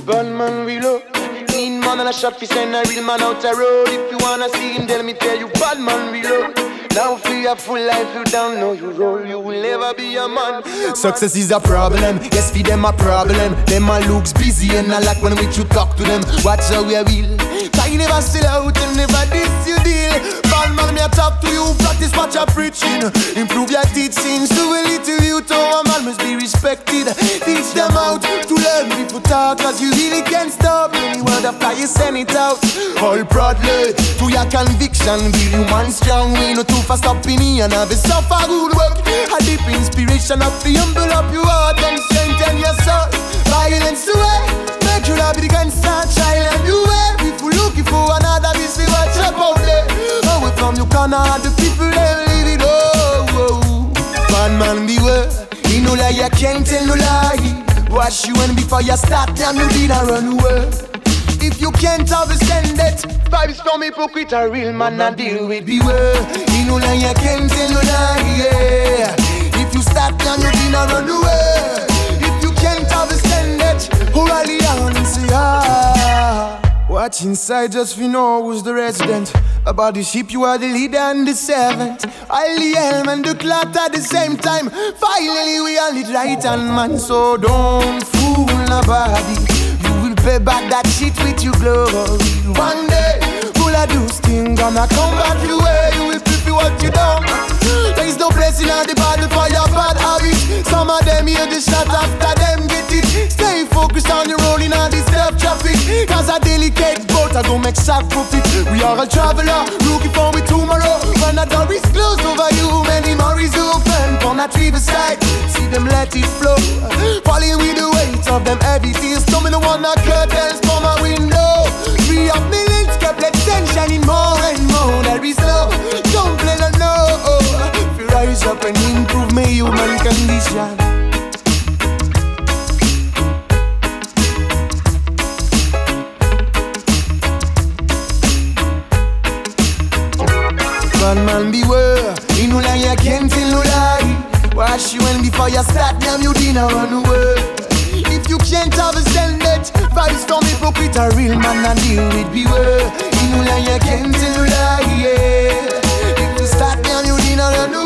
Bad man we love. Clean man and a shot fi send a real man out the road. If you wanna see him, then me tell you, bad man we love. Now for your full life, you don't know you roll. You will never be a man. Success is a problem, yes, for them a problem. Them a looks busy and I like when we you talk to them. Watch how we will. I never sell out and never diss you deal. Bad man, me a talk to you, practice what you're preaching. Improve your teachings, do a little youth. Oh, a man must be respected. Teach them out to learn before talk, cause you really can't stop. Any word after you send it out. All proudly to your conviction, be you man strong. We no too fast up in here and have a suffer good work. A deep inspiration up the humble up your heart and strengthen your soul. Violence away, make you love the constant child and you way. If you looking for another, this is what's up out there. Away from you corner, the people they leave it. Oh, bad man beware. You know lie, you can't tell no lie. Wash you and before you start, damn you did a run away. If you can't understand it, vibes from hypocrite, a real man I deal with. Beware, you know lie, you can't tell no lie. Yeah. If you start, damn you did a run away. If you can't understand it, who rally on and say ah. Watch inside just for know who's the resident. About the ship you are the leader and the servant. I'll the helm and the clock at the same time. Finally we are the right hand man. So don't fool nobody. You will pay back that shit with your glory. One day, full of those things gonna come back your way. You will pay for what you done. There is no blessing on the battle for your bad habits. Some of them hear the shot after them get it. Stay focused on your rolling on this self traffic. Cause a delicate boat I go make sack profit. We are a traveler, looking for me tomorrow. When the door is closed over you, many more is open. On that riverside, see them let it flow. Falling with the weight of them heavy tears. Coming the one that curtains for my window. 3 of millions kept let tension in more and more. There is love, don't play no no. If you rise up and improve my human condition. Bad man beware, you know lie, you can't tell no lie. Wash you and before you start, damn you dinner run away. If you can't understand it, vibes from hypocrite, a real man and deal with beware. You know lie, you can't tell no lie, yeah. If you start, damn you dinner run away.